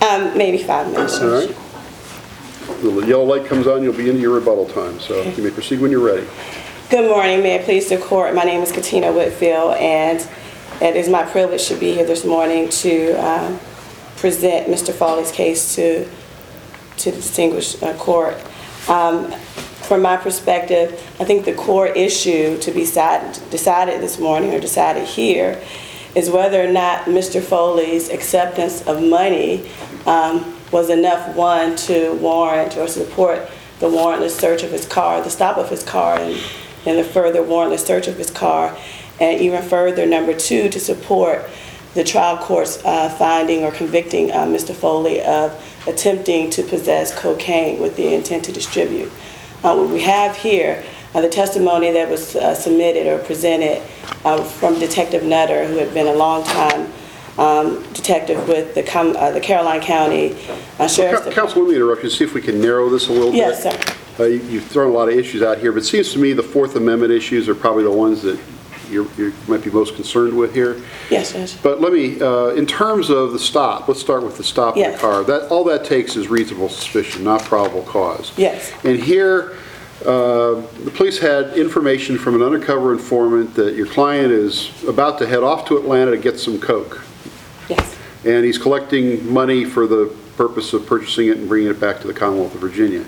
Maybe 5 minutes. All right. The yellow light comes on, you'll be into your rebuttal time, so you may proceed when you're ready. Good morning. May it please the court. My name is Katina Whitfield, and it is my privilege to be here this morning to present Mr. Foley's case to the distinguished court. From my perspective, I think the core issue to be decided this morning, or decided here, is whether or not Mr. Foley's acceptance of money was enough, one, to warrant or support the warrantless search of his car, the stop of his car, and the further warrantless search of his car, and even further, number two, to support the trial court's finding or convicting Mr. Foley of attempting to possess cocaine with the intent to distribute. What we have here, the testimony that was submitted or presented from Detective Nutter, who had been a long time detective with the Caroline County Sheriff's Department. Counsel, let me interrupt you, see if we can narrow this a little bit. Yes, sir. You've thrown a lot of issues out here, but it seems to me the Fourth Amendment issues are probably the ones that you might be most concerned with here. Yes, Judge. But let me, in terms of the stop, let's start with the stop of the car. All that takes is reasonable suspicion, not probable cause. Yes. And here, the police had information from an undercover informant that your client is about to head off to Atlanta to get some coke. Yes. And he's collecting money for the purpose of purchasing it and bringing it back to the Commonwealth of Virginia.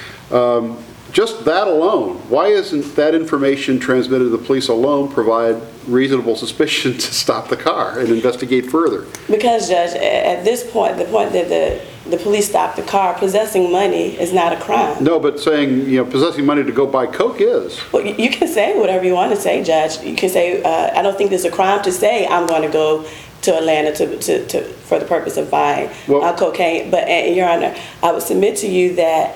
Just that alone, why isn't that information transmitted to the police alone provide reasonable suspicion to stop the car and investigate further? Because, Judge, at this point, the point that the police stopped the car, possessing money is not a crime. No, but saying, possessing money to go buy coke is. Well, you can say whatever you want to say, Judge. You can say, I don't think there's a crime to say I'm going to go to Atlanta for the purpose of buying cocaine. But, Your Honor, I would submit to you that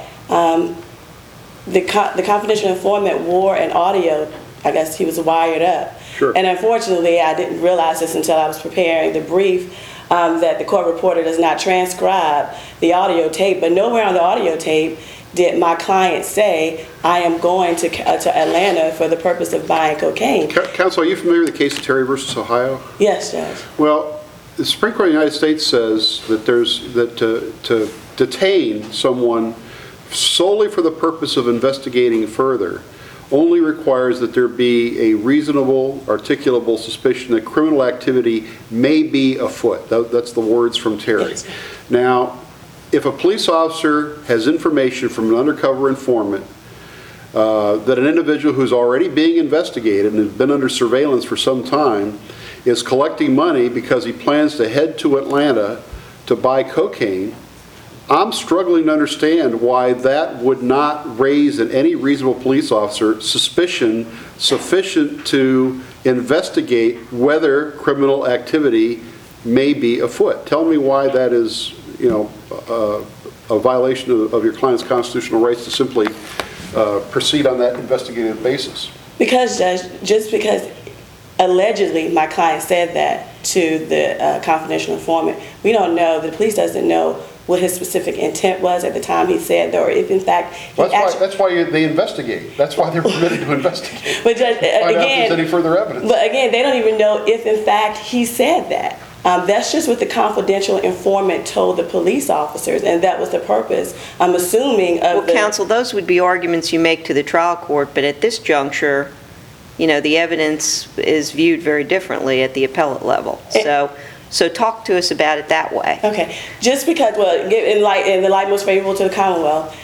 the confidential informant wore an audio. I guess he was wired up. Sure. And unfortunately, I didn't realize this until I was preparing the brief, that the court reporter does not transcribe the audio tape. But nowhere on the audio tape did my client say, I am going to Atlanta for the purpose of buying cocaine. Counsel, are you familiar with the case of Terry versus Ohio? Yes, Judge. Well, the Supreme Court of the United States says that to detain someone solely for the purpose of investigating further only requires that there be a reasonable, articulable suspicion that criminal activity may be afoot. That's the words from Terry. Yes. Now, if a police officer has information from an undercover informant that an individual who's already being investigated and has been under surveillance for some time is collecting money because he plans to head to Atlanta to buy cocaine, I'm struggling to understand why that would not raise in any reasonable police officer suspicion sufficient to investigate whether criminal activity may be afoot. Tell me why that is, a violation of your client's constitutional rights to simply proceed on that investigative basis. Because, Judge, just because allegedly my client said that to the confidential informant, we don't know, the police doesn't know what his specific intent was at the time he said that, or if in fact that's why they investigate. That's why they're permitted to investigate. But Judge, find out if there's any further evidence. But again, they don't even know if in fact he said that. That's just what the confidential informant told the police officers, and that was the purpose, I'm assuming, of Counsel, those would be arguments you make to the trial court, but at this juncture, the evidence is viewed very differently at the appellate level. So talk to us about it that way. Okay. Just because, in the light most favorable to the Commonwealth,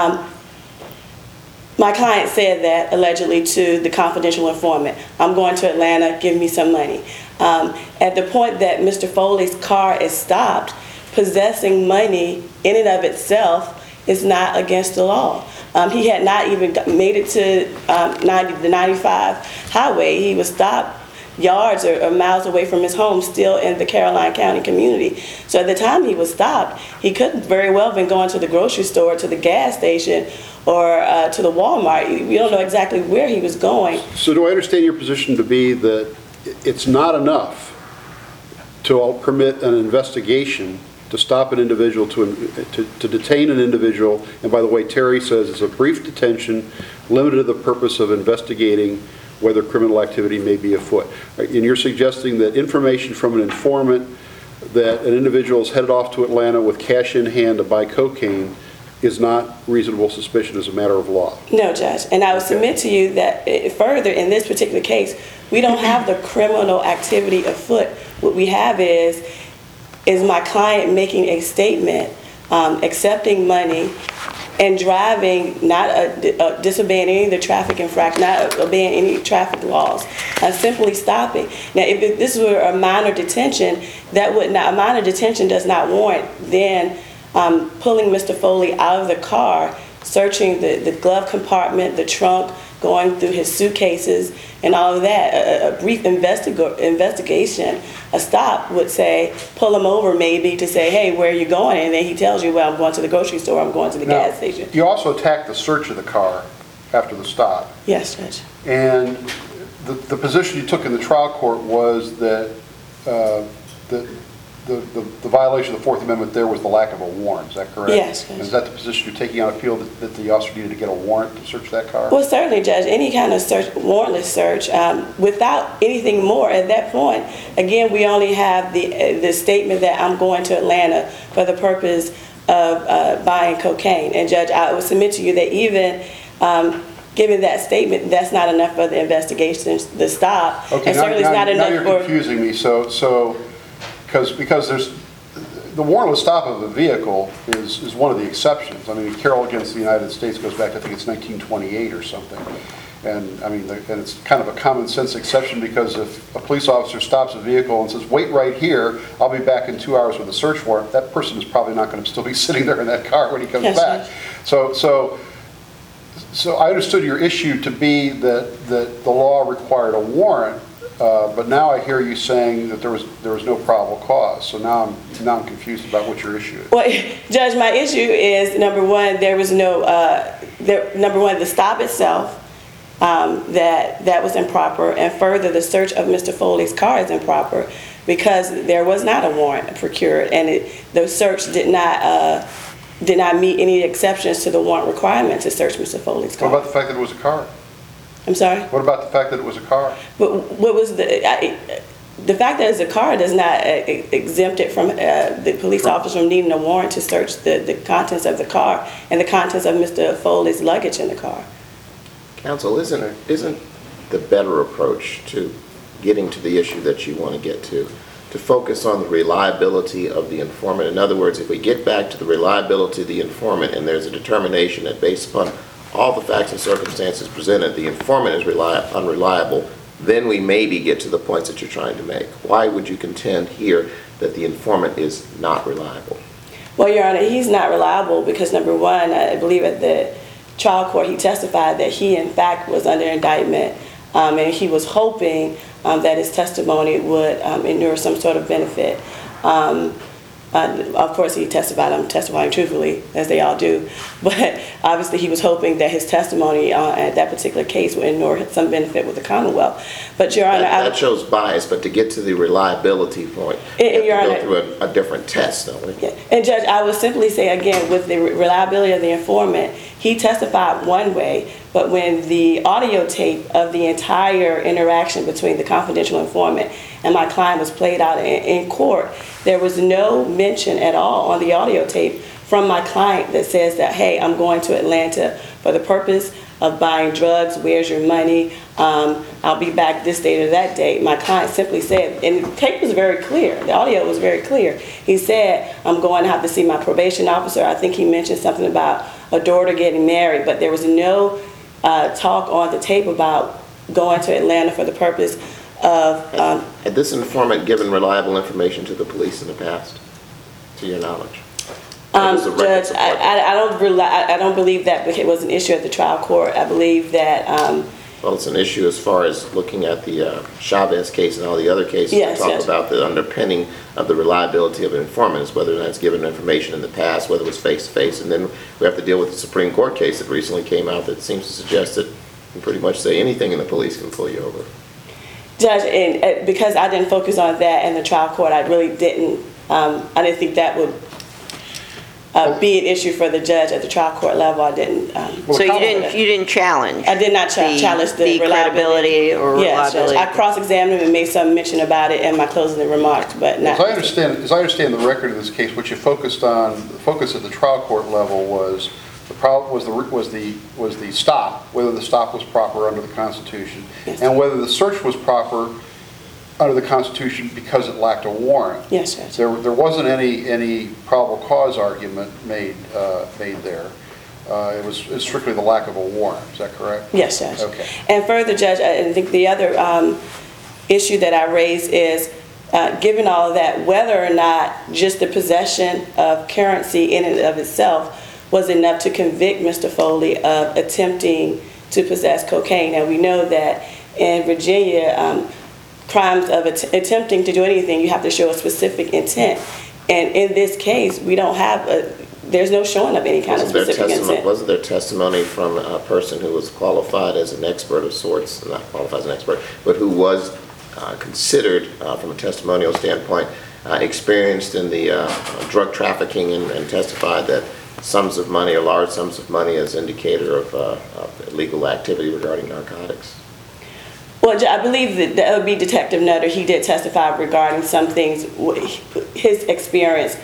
my client said that allegedly to the confidential informant, I'm going to Atlanta, give me some money. At the point that Mr. Foley's car is stopped, possessing money in and of itself is not against the law. He had not even made it to the 95 highway. He was stopped yards or miles away from his home, still in the Caroline County community. So at the time he was stopped, he could very well have been going to the grocery store, to the gas station, or to the Walmart. We don't know exactly where he was going. So do I understand your position to be that it's not enough to permit an investigation to stop an individual, to detain an individual, and by the way, Terry says it's a brief detention limited to the purpose of investigating whether criminal activity may be afoot. And you're suggesting that information from an informant that an individual is headed off to Atlanta with cash in hand to buy cocaine is not reasonable suspicion as a matter of law? No, Judge. And I would submit to you that further, in this particular case, we don't have the criminal activity afoot. What we have is my client making a statement, accepting money, and driving, not disobeying any of the traffic infractions, not obeying any traffic laws, simply stopping. Now, if this were a minor detention, a minor detention does not warrant then pulling Mr. Foley out of the car, searching the glove compartment, the trunk, going through his suitcases and all of that. A brief investigation, a stop would say, pull him over maybe to say, hey, where are you going? And then he tells you, well, I'm going to the grocery store, I'm going to the gas station. You also attacked the search of the car after the stop. Yes, Judge. And the position you took in the trial court was that the violation of the Fourth Amendment there was the lack of a warrant. Is that correct? Yes, Judge. Is that the position you're taking on appeal, that the officer needed to get a warrant to search that car? Well, certainly, Judge. Any kind of search, warrantless search, without anything more at that point. Again, we only have the statement that I'm going to Atlanta for the purpose of buying cocaine. And Judge, I would submit to you that even given that statement, that's not enough for the investigation, the stop. Okay, and certainly it's not enough now you're confusing me. So because there's the warrantless stop of a vehicle is one of the exceptions. I mean, Carroll against the United States goes back to, I think it's 1928 or something. And I mean, and it's kind of a common sense exception, because if a police officer stops a vehicle and says, wait right here, I'll be back in 2 hours with a search warrant, that person is probably not going to still be sitting there in that car when he comes back. So I understood your issue to be that the law required a warrant, but now I hear you saying that there was no probable cause. So now I'm confused about what your issue is. Well, Judge, my issue is, number one, there was no, number one, the stop itself, that was improper, and further, the search of Mr. Foley's car is improper because there was not a warrant procured, and the search did not meet any exceptions to the warrant requirement to search Mr. Foley's car. What about the fact that it was a car? I'm sorry? What about the fact that it was a car? But what was the fact that it's a car does not exempt it from the police officer from needing a warrant to search the contents of the car and the contents of Mr. Foley's luggage in the car. Counsel, isn't the better approach to getting to the issue that you want to get to focus on the reliability of the informant? In other words, if we get back to the reliability of the informant and there's a determination that based upon all the facts and circumstances presented, the informant is unreliable, then we maybe get to the points that you're trying to make. Why would you contend here that the informant is not reliable? Well, Your Honor, he's not reliable because, number one, I believe at the trial court he testified that he, in fact, was under indictment, and he was hoping that his testimony would endure some sort of benefit. Of course, he testified, I'm testifying truthfully, as they all do, but obviously he was hoping that his testimony at that particular case would endure some benefit with the Commonwealth. But, Your Honor, that shows bias, but to get to the reliability point, you have to go through a different test, don't we? Yeah. And Judge, I would simply say, again, with the reliability of the informant, he testified one way, but when the audio tape of the entire interaction between the confidential informant and my client was played out in court, there was no mention at all on the audio tape from my client that says that, hey, I'm going to Atlanta for the purpose of buying drugs, where's your money, I'll be back this date or that date. My client simply said, and the tape was very clear, the audio was very clear. He said, I'm going to have to see my probation officer. I think he mentioned something about a daughter getting married, but there was no talk on the tape about going to Atlanta for the purpose of... Had this informant given reliable information to the police in the past, to your knowledge? Judge, I don't believe that it was an issue at the trial court. I believe that... well, it's an issue as far as looking at the Chavez case and all the other cases. Yes, talk about the underpinning of the reliability of an informant, is whether or not it's given information in the past, whether it was face-to-face. And then we have to deal with the Supreme Court case that recently came out that seems to suggest that you can pretty much say anything and the police can pull you over. Judge, and because I didn't focus on that in the trial court, I really didn't, I didn't think that would be an issue for the judge at the trial court level. I didn't. So you didn't challenge? I did not challenge the credibility or Yes, Judge. reliability? I cross-examined him and made some mention about it in my closing remarks, but not. As I understand the record of this case, what you focused on, the focus at the trial court level was the stop, whether the stop was proper under the Constitution, Yes. and whether the search was proper under the Constitution because it lacked a warrant. Yes, Judge. There wasn't any probable cause argument made there. It was strictly the lack of a warrant. Is that correct? Yes, Judge. Okay. And further, Judge, I think the other issue that I raised is, given all of that, whether or not just the possession of currency in and of itself was enough to convict Mr. Foley of attempting to possess cocaine. Now, we know that in Virginia, crimes of attempting to do anything, you have to show a specific intent. And in this case, we don't have there's no showing of any kind of specific intent. Wasn't there testimony from a person who was qualified as an expert of sorts, not qualified as an expert, but who was considered, from a testimonial standpoint, experienced in the drug trafficking and testified that sums of money or large sums of money as indicator of illegal activity regarding narcotics? Well, I believe that would be Detective Nutter. He did testify regarding some things, his experience,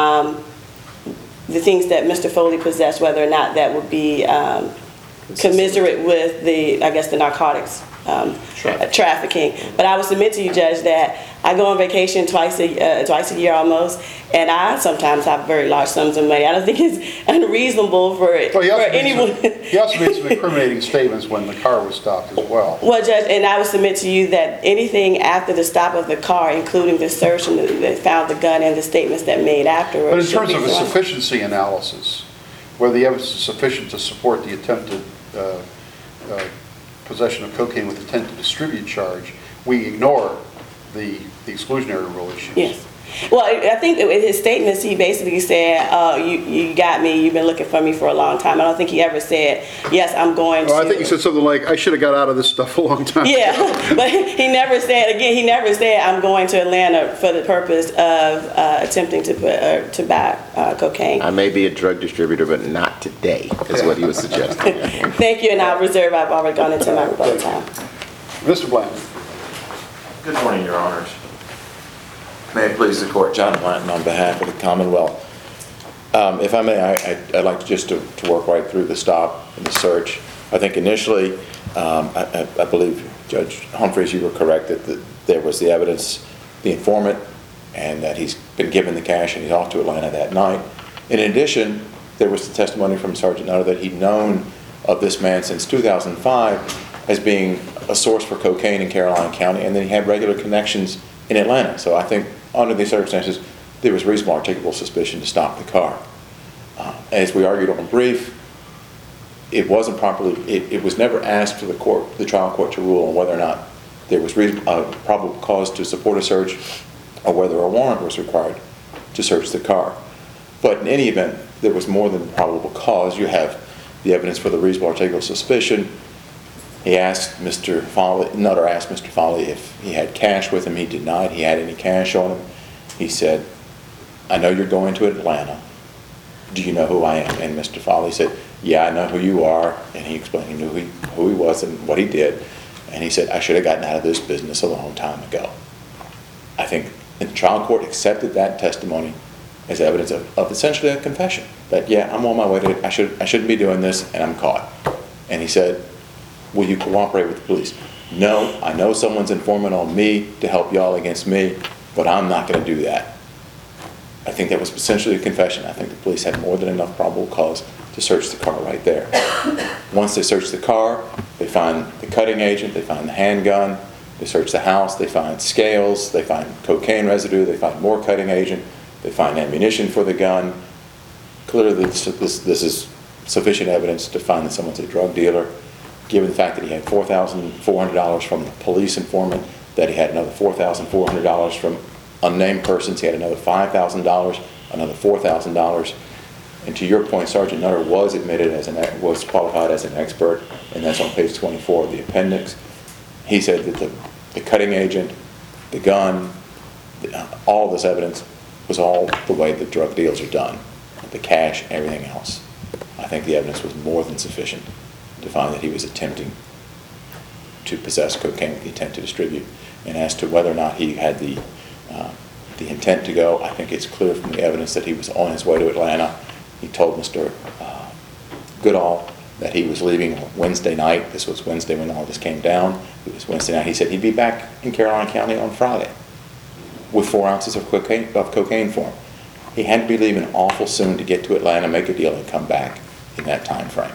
the things that Mr. Foley possessed, whether or not that would be commiserate with the narcotics trafficking. But I would submit to you, Judge, that I go on vacation twice a year almost, and I sometimes have very large sums of money. I don't think it's unreasonable for anyone. He also made some incriminating statements when the car was stopped as well. Well, Judge, and I would submit to you that anything after the stop of the car, including the search and they found the gun and the statements that made afterwards. But in terms of a sufficiency analysis, whether the evidence is sufficient to support the attempted possession of cocaine with intent to distribute charge, we ignore the exclusionary rule issue. Yes. Well, I think in his statements, he basically said, you got me, you've been looking for me for a long time. I don't think he ever said, yes, I'm going to. I think he said something like, I should have got out of this stuff a long time ago. Yeah, but he never said, I'm going to Atlanta for the purpose of attempting to buy cocaine. I may be a drug distributor, but not today, is what he was suggesting. Thank you, and I've already gone into my rebuttal time. Mr. Blanton. Good morning, Your Honors. May it please the Court, John Blanton on behalf of the Commonwealth. If I may, I'd like to work right through the stop and the search. I think initially, I believe, Judge Humphreys, you were correct that there was the evidence, the informant, and that he's been given the cash and he's off to Atlanta that night. In addition, there was the testimony from Sergeant Nutter that he'd known of this man since 2005 as being a source for cocaine in Caroline County, and then he had regular connections in Atlanta. So I think under these circumstances, there was reasonable articulable suspicion to stop the car. As we argued on the brief, it wasn't properly, it was never asked for the trial court to rule on whether or not there was probable cause to support a search or whether a warrant was required to search the car. But in any event, there was more than probable cause. You have the evidence for the reasonable articulable suspicion. Nutter asked Mr. Foley if he had cash with him. He denied he had any cash on him. He said, I know you're going to Atlanta. Do you know who I am? And Mr. Foley said, yeah, I know who you are. And he explained he knew who he was and what he did. And he said, I should have gotten out of this business a long time ago. I think the trial court accepted that testimony as evidence of essentially a confession. That, yeah, I'm on my way to, I shouldn't be doing this, and I'm caught. And he said, will you cooperate with the police? No, I know someone's informing on me to help y'all against me, but I'm not going to do that. I think that was essentially a confession. I think the police had more than enough probable cause to search the car right there. Once they search the car, they find the cutting agent, they find the handgun, they search the house, they find scales, they find cocaine residue, they find more cutting agent, they find ammunition for the gun. Clearly this is sufficient evidence to find that someone's a drug dealer, given the fact that he had $4,400 from the police informant, that he had another $4,400 from unnamed persons, he had another $5,000, another $4,000. And to your point, Sergeant Nutter was was qualified as an expert, and that's on page 24 of the appendix. He said that the cutting agent, the gun, all of this evidence was all the way that drug deals are done. the cash, everything else. I think the evidence was more than sufficient to find that he was attempting to possess cocaine with the intent to distribute. And as to whether or not he had the intent to go, I think it's clear from the evidence that he was on his way to Atlanta. He told Mr. Goodall that he was leaving Wednesday night. This was Wednesday when all this came down. It was Wednesday night. He said he'd be back in Caroline County on Friday with 4 ounces of cocaine for him. He had to be leaving awful soon to get to Atlanta, make a deal, and come back in that time frame.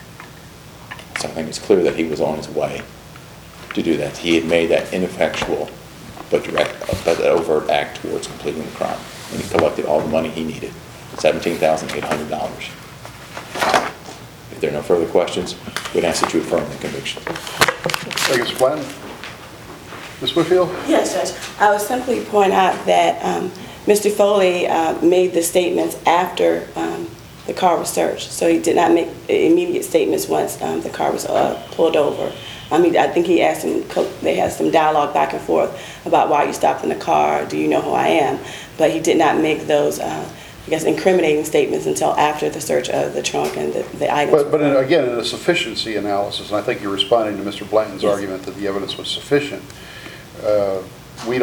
So I think it's clear that he was on his way to do that. He had made that ineffectual but overt act towards completing the crime. And he collected all the money he needed, $17,800. If there are no further questions, we'd ask that you affirm the conviction. Thank you, Mr. Blanton. Ms. Whitfield? Yes, Judge. I would simply point out that Mr. Foley made the statements after the car was searched. So he did not make immediate statements once the car was pulled over. I mean, I think he asked him, they had some dialogue back and forth about why you stopped in the car, do you know who I am? But he did not make those, I guess, incriminating statements until after the search of the trunk and the items. But again, in a sufficiency analysis, and I think you're responding to Mr. Blanton's argument that the evidence was sufficient, we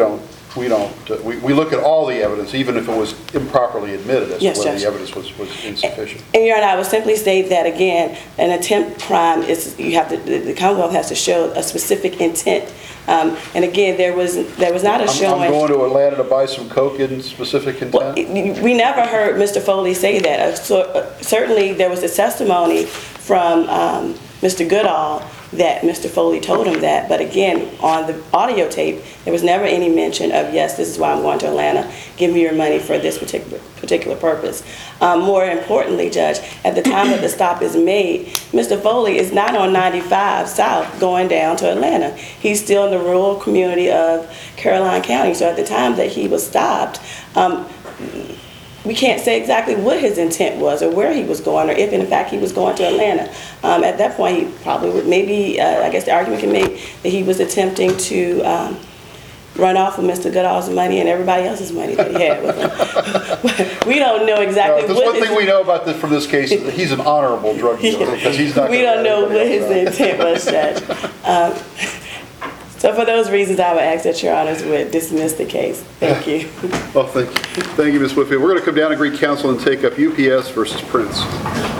look at all the evidence, even if it was improperly admitted, as to whether Judge. the evidence was insufficient. And Your Honor, I would simply state that again, an attempt crime is the Commonwealth has to show a specific intent. And again, there was not a showing. I'm going to Atlanta to buy some coke in specific intent. Well, we never heard Mr. Foley say that. Certainly, there was a testimony from Mr. Goodall that Mr. Foley told him that. But again, on the audio tape, there was never any mention of, yes, this is why I'm going to Atlanta. Give me your money for this particular purpose. More importantly, Judge, at the time that the stop is made, Mr. Foley is not on 95 South going down to Atlanta. He's still in the rural community of Caroline County. So at the time that he was stopped, we can't say exactly what his intent was or where he was going or if, in fact, he was going to Atlanta. At that point, he probably would maybe, I guess the argument can make that he was attempting to run off with Mr. Goodall's money and everybody else's money that he had with him. We don't know exactly There's one thing we know about this from this case is that he's an honorable drug dealer because he's not. We don't know what his intent was, Judge. So for those reasons, I would ask that Your Honors would dismiss the case. Thank you. Well, thank you. Thank you, Ms. Whitfield. We're going to come down and greet counsel and take up UPS versus Prince.